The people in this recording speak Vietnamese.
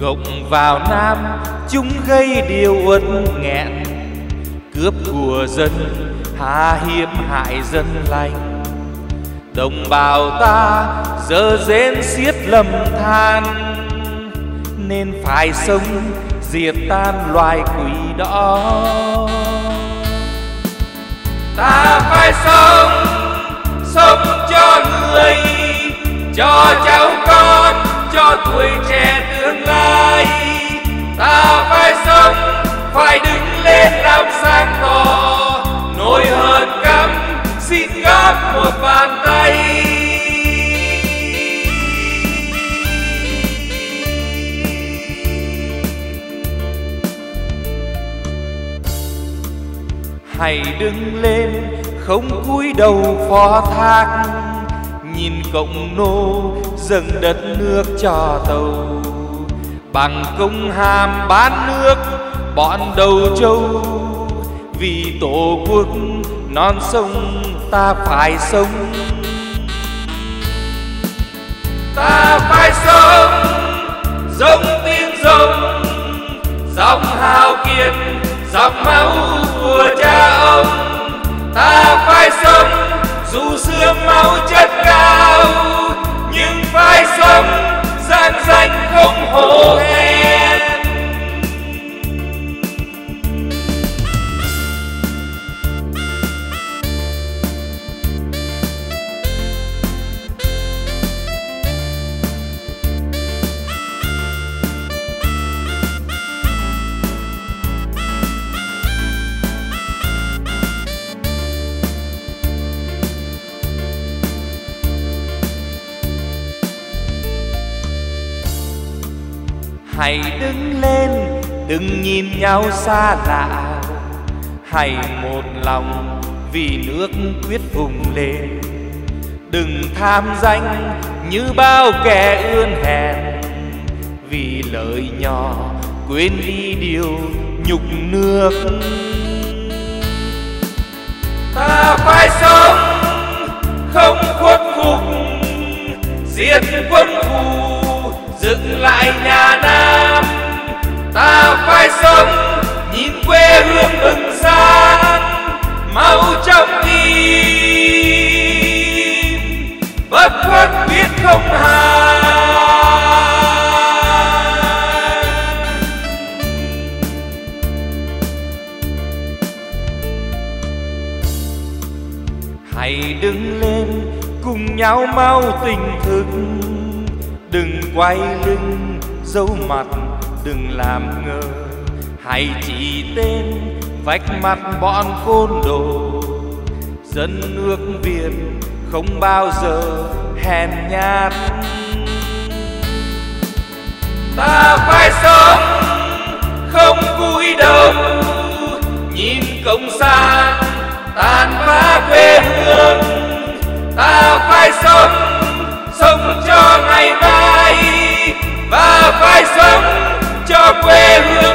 Cộng vào Nam chúng gây điều uất nghẹn, cướp của dân hà hiếp hại dân lành. Đồng bào ta dơ dến xiết lầm than, nên phải sống diệt tan loài quỷ đó. Ta phải sống, sống cho người, cho cháu con, cho tuổi trẻ tương lai. Ta phải sống, phải đứng lên làm sáng tỏ, nỗi hờn căm xin góp một bàn tay. Hãy đứng lên không cúi đầu phó thác, nhìn cộng nô dâng đất nước cho tàu. Bằng công hàm bán nước bọn đầu trâu, vì tổ quốc non sông ta phải sống. Ta phải sống giống tiếng rồng, dòng hào kiệt, dòng máu của cha ông. Ta phải sống dù xưa máu chất cao, nhưng phải sống gian danh không hổ thẹn. Hãy đứng lên, đừng nhìn nhau xa lạ. Hãy một lòng vì nước quyết vùng lên. Đừng tham danh như bao kẻ ươn hèn, vì lợi nhỏ quên đi điều nhục nước. Ta phải sống không khuất phục, diệt quân thù dựng lại nhà Nam. Ta phải sống nhìn quê hương bừng sáng, máu trong tim bất khuất biết không hai. Hãy đứng lên cùng nhau mau tỉnh thức, đừng quay lưng giấu mặt, đừng làm ngơ. Hãy chỉ tên vạch mặt bọn côn đồ. Dân nước Việt không bao giờ hèn nhát. Ta phải sống không cúi đầu, nhìn cộng sản tàn phá quê hương. Ta phải sống, sống cho ngày mai, và phải sống cho quê hương.